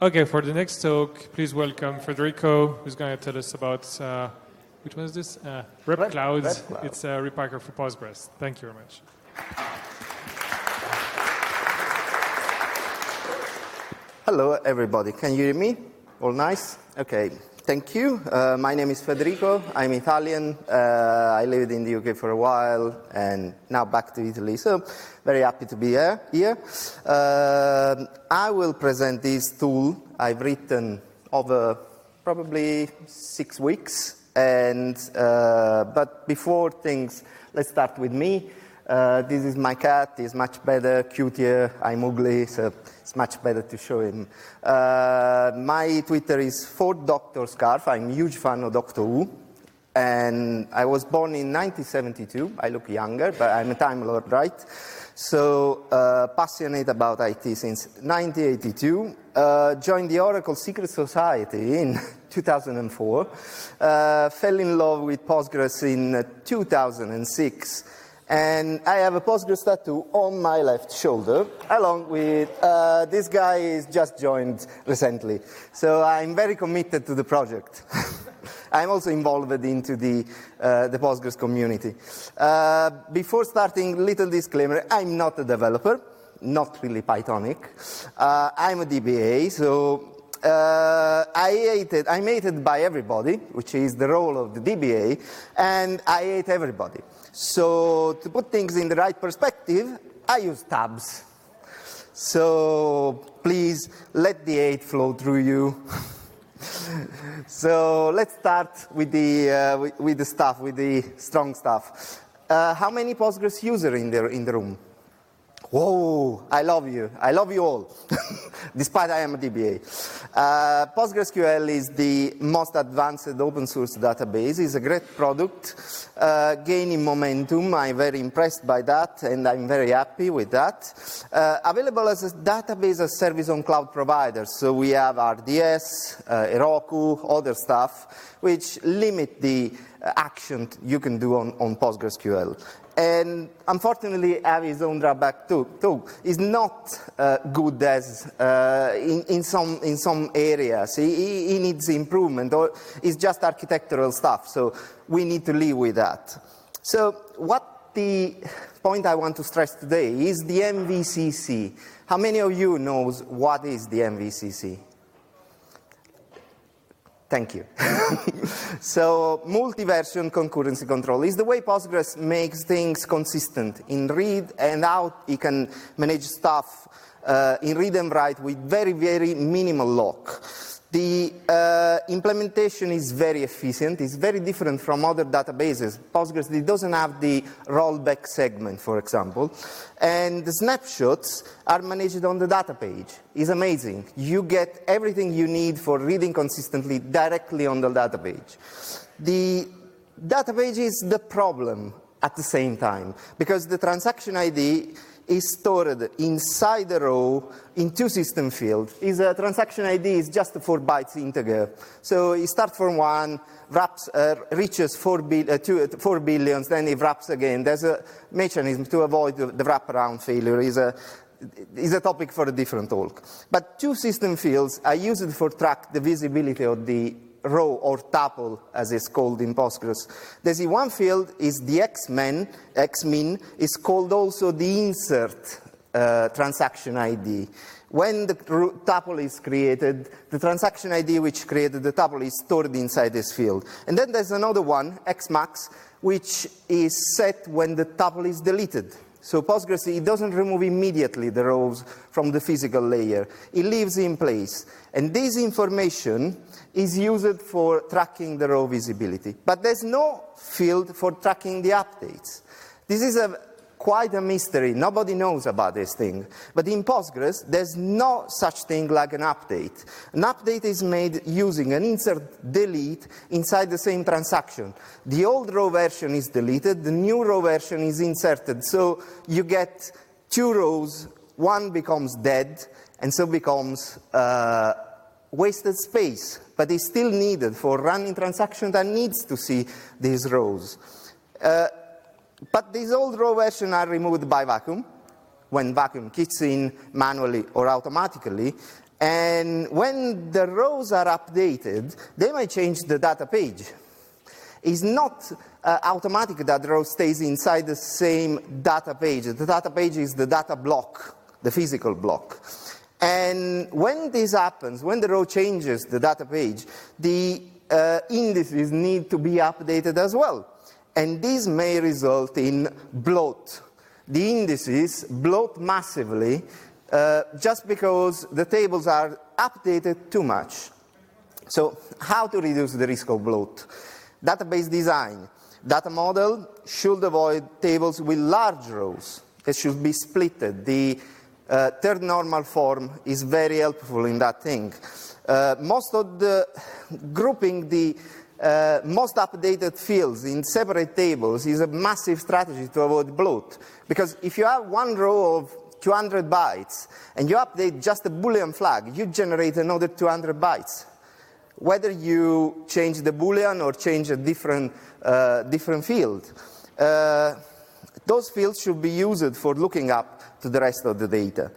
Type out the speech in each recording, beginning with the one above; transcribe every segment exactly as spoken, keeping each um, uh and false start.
Okay, for the next talk, please welcome Federico, who's going to tell us about, uh, which one is this? Uh, Rep, Rep Clouds. Rep Cloud. It's a repacker for Postgres. Thank you very much. Hello, everybody. Can you hear me? All nice? Okay. Thank you. Uh, my name is Federico. I'm Italian. Uh, I lived in the U K for a while and now back to Italy. So very happy to be here. here. Uh, I will present this tool I've written over probably six weeks. And uh, but before things, let's start with me. Uh, this is my cat. He's much better, cutier. I'm ugly, so it's much better to show him. Uh, my Twitter is for Doctor Scarf. I'm a huge fan of Doctor Who. And I was born in nineteen seventy-two. I look younger, but I'm a Time Lord, right? So uh, passionate about I T since nineteen eighty-two. Uh, joined the Oracle Secret Society in two thousand four. Uh, fell in love with Postgres in two thousand six. And I have a Postgres tattoo on my left shoulder, along with uh, this guy is just joined recently. So I'm very committed to the project. I'm also involved into the, uh, the Postgres community. Uh, before starting, little disclaimer, I'm not a developer, not really Pythonic. Uh, I'm a D B A, so uh, I hated, I'm hated by everybody, which is the role of the D B A, and I hate everybody. So to put things in the right perspective, I use tabs. So please let the hate flow through you. So let's start with the, uh, with, with the stuff, with the strong stuff. Uh, how many Postgres users in the, in the room? Whoa, I love you. I love you all, despite I am a D B A. Uh, PostgreSQL is the most advanced open source database. It's a great product, uh, gaining momentum. I'm very impressed by that, and I'm very happy with that. Uh, available as a database as service on cloud providers. So we have R D S, uh, Heroku, other stuff, which limit the action you can do on, on PostgreSQL. And unfortunately, have his own drawback too. too. He's not uh, good as uh, in, in some in some areas. He, he needs improvement, or it's just architectural stuff. So we need to live with that. So what the point I want to stress today is the M V C C. How many of you knows what is the M V C C? Thank you. So multi-version concurrency control is the way Postgres makes things consistent in read and out. You can manage stuff uh, in read and write with very, very minimal lock. The uh, implementation is very efficient. It's very different from other databases. Postgres it doesn't have the rollback segment, for example. And the snapshots are managed on the data page. It's amazing. You get everything you need for reading consistently directly on the data page. The data page is the problem at the same time, because the transaction I D is stored inside the row in two system fields. Is a transaction I D is just a four bytes integer. So it starts from one, wraps, uh, reaches four, bi uh, two, uh, four billions, then it wraps again. There's a mechanism to avoid the, the wraparound failure. Is a is a topic for a different talk. But two system fields are used for track the visibility of the row or tuple, as it's called in Postgres. There's one field is the xmin, xmin is called also the insert uh, transaction I D. When the tuple is created, the transaction I D which created the tuple is stored inside this field. And then there's another one, xmax, which is set when the tuple is deleted. So Postgres, it doesn't remove immediately the rows from the physical layer. It leaves in place. And this information is used for tracking the row visibility. But there's no field for tracking the updates. This is a, quite a mystery. Nobody knows about this thing. But in Postgres, there's no such thing like an update. An update is made using an insert delete inside the same transaction. The old row version is deleted, the new row version is inserted. So you get two rows, one becomes dead, and so becomes uh, wasted space. But it's still needed for running transaction that needs to see these rows. Uh, But these old row versions are removed by vacuum, when vacuum kicks in manually or automatically, And when the rows are updated, they might change the data page. It's not uh, automatic that the row stays inside the same data page. The data page is the data block, the physical block. And when this happens, when the row changes the data page, the uh, indices need to be updated as well. And this may result in bloat. The indices bloat massively uh, just because the tables are updated too much. So how to reduce the risk of bloat? Database design. Data model should avoid tables with large rows. It should be splitted. The uh, third normal form is very helpful in that thing. Uh, most of the grouping the uh, most updated fields in separate tables is a massive strategy to avoid bloat. Because if you have one row of two hundred bytes and you update just a Boolean flag, you generate another two hundred bytes. Whether you change the Boolean or change a different, uh, different field. Uh, those fields should be used for looking up to the rest of the data.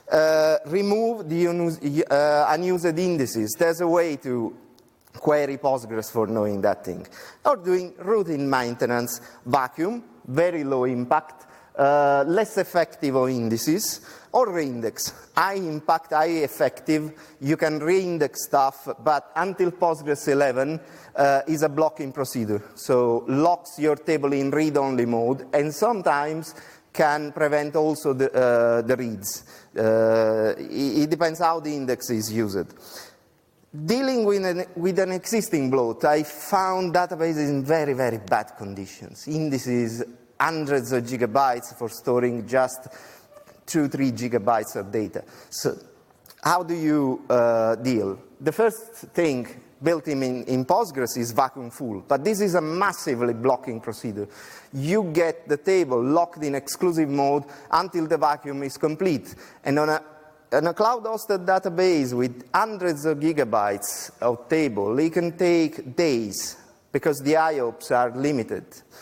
Uh, remove the unused, uh, unused indices. There's a way to query Postgres for knowing that thing. Or doing routine maintenance, vacuum, very low impact, uh, less effective on indices, or reindex. High impact, high effective, you can reindex stuff, but until Postgres eleven uh, is a blocking procedure. So locks your table in read-only mode, and sometimes can prevent also the, uh, the reads. Uh, it, it depends how the index is used. Dealing with an, with an existing bloat, I found databases in very, very bad conditions. Indices, hundreds of gigabytes for storing just two, three gigabytes of data. So how do you uh, deal? The first thing built in, in Postgres is vacuum full, but this is a massively blocking procedure. You get the table locked in exclusive mode until the vacuum is complete. And on a, on a cloud-hosted database with hundreds of gigabytes of table, it can take days because the I O P S are limited.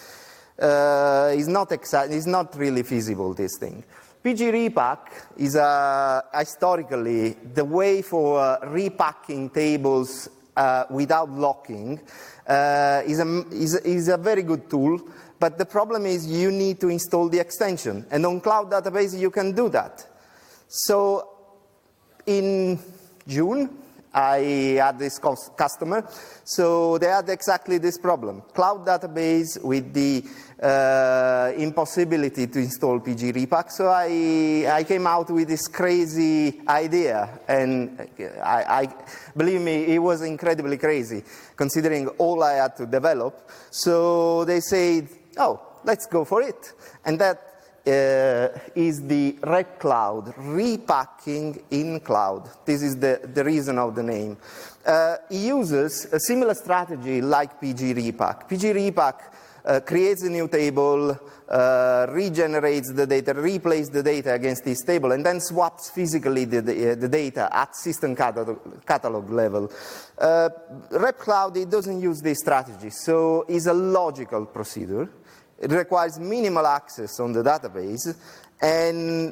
Uh, it's, not exci- it's not really feasible, this thing. P G repack is uh, historically the way for uh, repacking tables uh, without locking. Uh, is, a, is, is a very good tool, but the problem is you need to install the extension. And on cloud database, you can do that. So in June, I had this customer, so they had exactly this problem. Cloud database with the uh, impossibility to install P G repack. So I, I came out with this crazy idea, and I, I, believe me, it was incredibly crazy, considering all I had to develop. So they said, oh, let's go for it. And that Uh, is the Rep Cloud, repacking in cloud. This is the, the reason of the name. Uh, it uses a similar strategy like P G repack. P G repack uh, creates a new table, uh, regenerates the data, replays the data against this table, and then swaps physically the, the, the data at system catalog, catalog level. Uh, Rep Cloud, it doesn't use this strategy, so it's a logical procedure. It requires minimal access on the database, and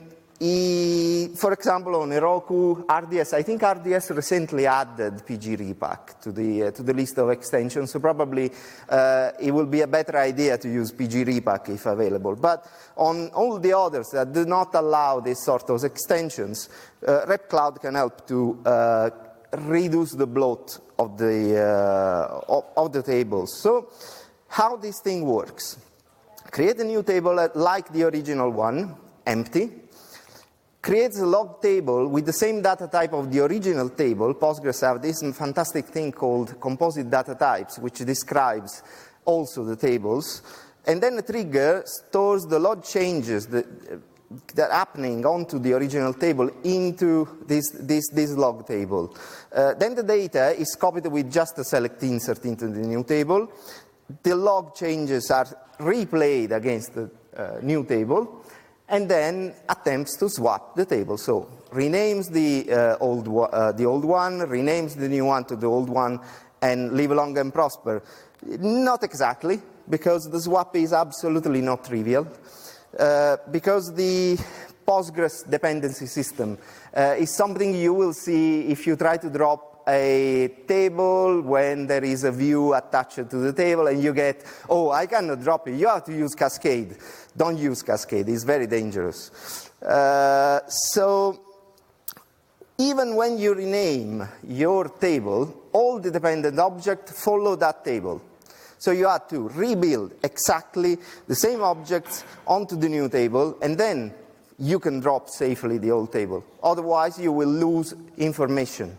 he, for example, on Heroku, R D S, I think R D S recently added P G repack to the, uh, to the list of extensions, so probably uh, it will be a better idea to use P G repack if available. But on all the others that do not allow this sort of extensions, uh, Rep Cloud can help to uh, reduce the bloat of the, uh, of, of the tables. So how this thing works? Create a new table like the original one, empty. Creates a log table with the same data type of the original table. Postgres have this fantastic thing called composite data types, which describes also the tables. And then a trigger stores the log changes that, that are happening onto the original table into this, this, this log table. Uh, then the data is copied with just a select insert into the new table. The log changes are replayed against the uh, new table, and then attempts to swap the table. So renames the, uh, old, uh, the old one, renames the new one to the old one, and live long and prosper. Not exactly, because the swap is absolutely not trivial, uh, because the Postgres dependency system. Uh, it's something you will see if you try to drop a table when there is a view attached to the table and you get, oh, I cannot drop it. You have to use Cascade. Don't use Cascade. It's very dangerous. Uh, so even when you rename your table, all the dependent objects follow that table. So you have to rebuild exactly the same objects onto the new table, and then you can drop safely the old table. Otherwise, you will lose information.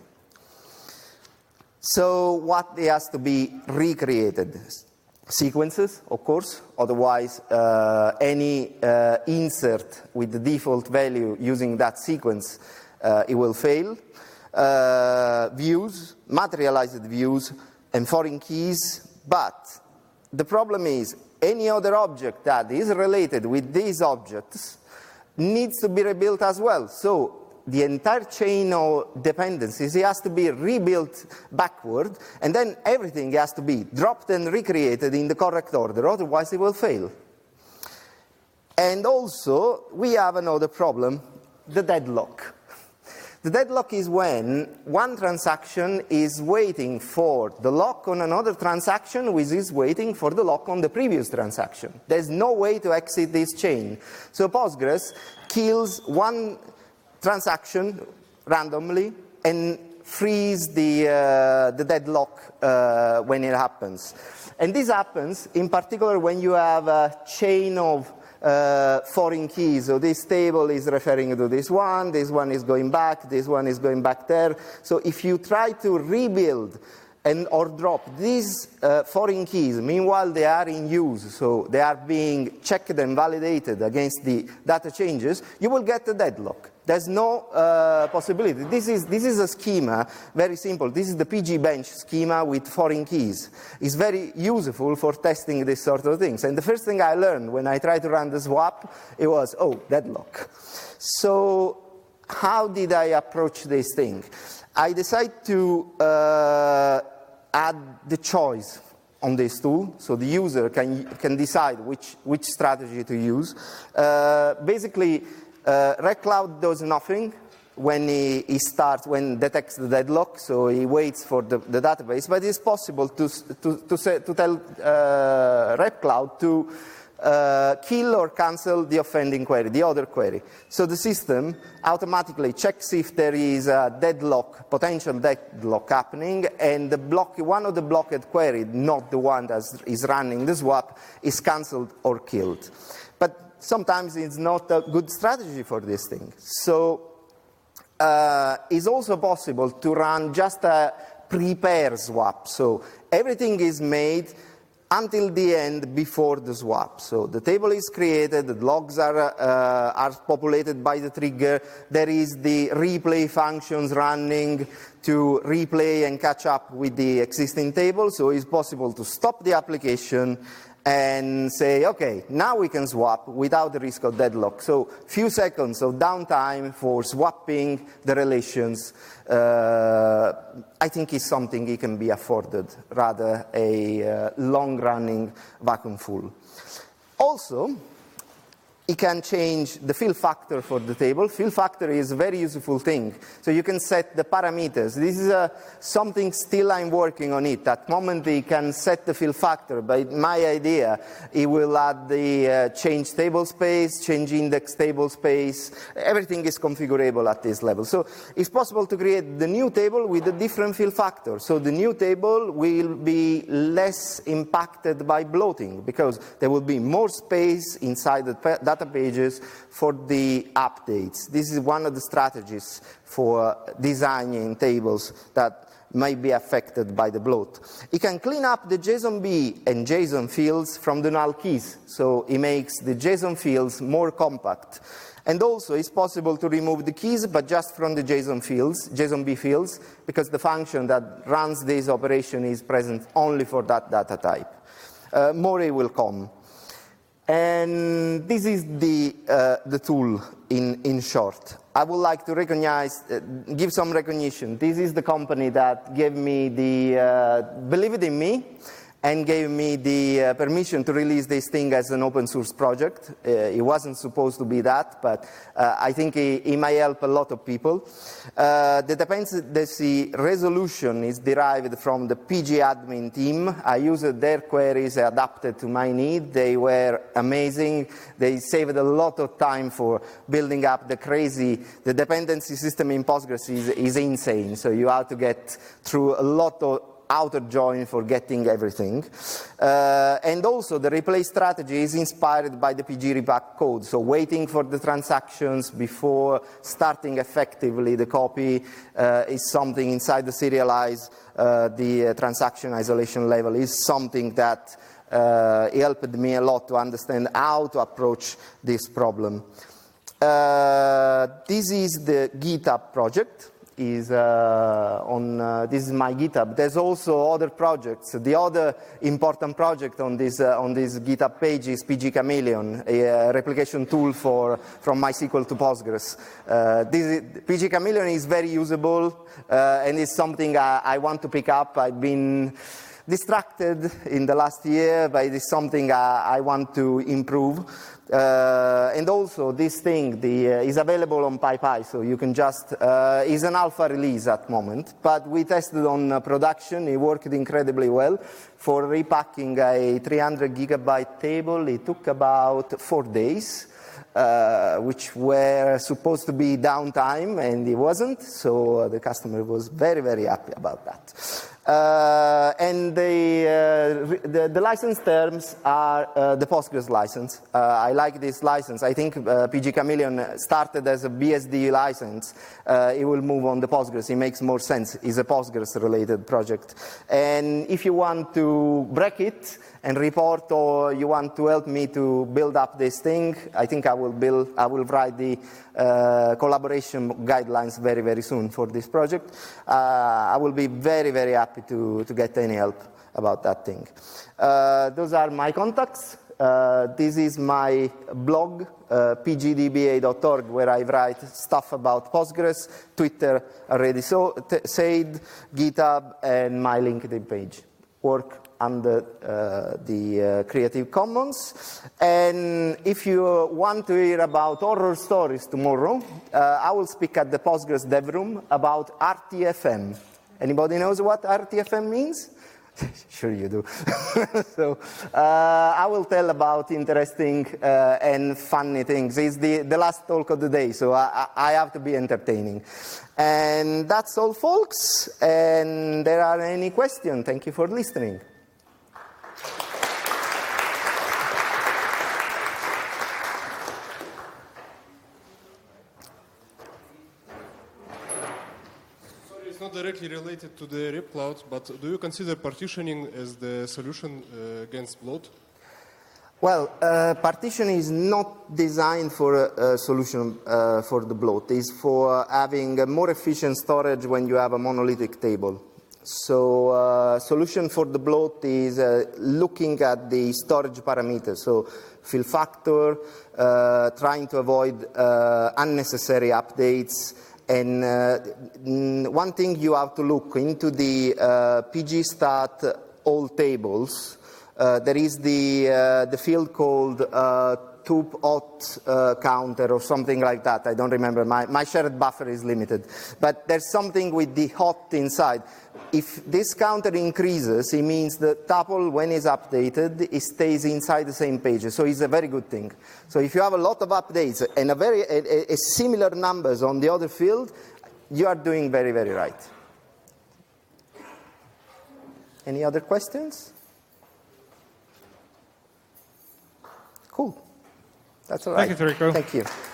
So what has to be recreated? Sequences, of course. Otherwise, uh, any uh, insert with the default value using that sequence, uh, it will fail. Uh, views, materialized views, and foreign keys. But the problem is, any other object that is related with these objects needs to be rebuilt as well. So the entire chain of dependencies, it has to be rebuilt backward, and then everything has to be dropped and recreated in the correct order, otherwise it will fail. And also, we have another problem, the deadlock. The deadlock is when one transaction is waiting for the lock on another transaction, which is waiting for the lock on the previous transaction. There's no way to exit this chain. So Postgres kills one transaction randomly and frees the, uh, the deadlock uh, when it happens. And this happens in particular when you have a chain of Uh, foreign keys. So this table is referring to this one, this one is going back, this one is going back there. So if you try to rebuild and or drop these uh, foreign keys, meanwhile they are in use, so they are being checked and validated against the data changes, you will get a deadlock. There's no uh, possibility. This is, this is a schema, very simple. This is the P G Bench schema with foreign keys. It's very useful for testing this sort of things. And the first thing I learned when I tried to run the swap, it was, oh, deadlock. So how did I approach this thing? I decided to uh, add the choice on this tool, so the user can, can decide which, which strategy to use. Uh, basically, Uh, Red Cloud does nothing when he, he starts, when detects the deadlock, so he waits for the, the database, but it's possible to, to, to, say, to tell uh, Red Cloud to uh, kill or cancel the offending query, the other query. So the system automatically checks if there is a deadlock, potential deadlock happening, and the block, one of the blocked query, not the one that is running the swap, is cancelled or killed. But sometimes it's not a good strategy for this thing. So uh, it's also possible to run just a prepare swap. So everything is made until the end before the swap. So the table is created, the logs are, uh, are populated by the trigger, there is the replay functions running to replay and catch up with the existing table. So it's possible to stop the application and say, okay, now we can swap without the risk of deadlock. So few seconds of downtime for swapping the relations, uh, I think is something it can be afforded, rather a uh, long-running vacuum full. Also, it can change the fill factor for the table. Fill factor is a very useful thing. So you can set the parameters. This is a, something still I'm working on it. At the moment, it can set the fill factor. But my idea, it will add the uh, change table space, change index table space. Everything is configurable at this level. So it's possible to create the new table with a different fill factor. So the new table will be less impacted by bloating because there will be more space inside the data pages for the updates. This is one of the strategies for designing tables that may be affected by the bloat. It can clean up the JSON-B and JSON fields from the null keys, so it makes the JSON fields more compact. And also, it's possible to remove the keys, but just from the JSON fields, JSON-B fields, because the function that runs this operation is present only for that data type. Uh, more will come. And this is the, uh, the tool in, in short. I would like to recognize, uh, give some recognition. This is the company that gave me the, uh, believed in me and gave me the uh, permission to release this thing as an open source project. Uh, it wasn't supposed to be that, but uh, I think it, it might help a lot of people. Uh, the dependency resolution is derived from the pgadmin team. I used their queries adapted to my need. They were amazing. They saved a lot of time for building up the crazy, the dependency system in Postgres is, is insane. So you have to get through a lot of outer join for getting everything. Uh, and also the replace strategy is inspired by the P G repack code. So waiting for the transactions before starting effectively the copy uh, is something inside the serialize, uh, the uh, transaction isolation level is something that uh, helped me a lot to understand how to approach this problem. Uh, this is the GitHub project. Is uh, on uh, this is my GitHub. There's also other projects. The other important project on this uh, on this GitHub page is P G Chameleon, a uh, replication tool for from MySQL to Postgres. Uh, this is, P G Chameleon is very usable uh, and is something I, I want to pick up. I've been distracted in the last year, but it is something I, I want to improve. Uh, and also this thing the, uh, is available on PyPy, so you can just, uh, is an alpha release at the moment, but we tested on uh, production. It worked incredibly well. For repacking a three hundred gigabyte table, it took about four days. Uh, which were supposed to be downtime, and it wasn't, so uh, the customer was very, very happy about that. Uh, and the, uh, the, the license terms are uh, the Postgres license. Uh, I like this license. I think uh, P G Chameleon started as a B S D license. Uh, it will move on the Postgres. It makes more sense. It's a Postgres-related project. And if you want to break it and report, or you want to help me to build up this thing, I think I will build, I will write the uh, collaboration guidelines very, very soon for this project. Uh, I will be very, very happy to, to get any help about that thing. Uh, those are my contacts. Uh, this is my blog, uh, p g d b a dot org, where I write stuff about Postgres, Twitter already so, t- said, GitHub, and my LinkedIn page. Work under uh, the uh, Creative Commons. And if you want to hear about horror stories tomorrow, uh, I will speak at the Postgres Dev Room about R T F M. Anybody knows what R T F M means? Sure you do. So uh, I will tell about interesting uh, and funny things. It's the, the last talk of the day, so I, I have to be entertaining. And that's all, folks. And there are any questions, thank you for listening. Not directly related to the Rep Cloud, but do you consider partitioning as the solution uh, against bloat? Well, uh, partition is not designed for a, a solution uh, for the bloat. It's for having a more efficient storage when you have a monolithic table. So uh, solution for the bloat is uh, looking at the storage parameters. So fill factor, uh, trying to avoid uh, unnecessary updates. And uh, one thing you have to look into the uh, pgstat all tables. Uh, there is the uh, the field called uh, toop hot uh, counter or something like that. I don't remember. My my shared buffer is limited, but there's something with the hot inside. If this counter increases, it means the tuple, when it's updated, it stays inside the same page. So it's a very good thing. So if you have a lot of updates and a very a, a similar numbers on the other field, you are doing very, very right. Any other questions? Cool. That's all right. Thank you, Federico. Thank you.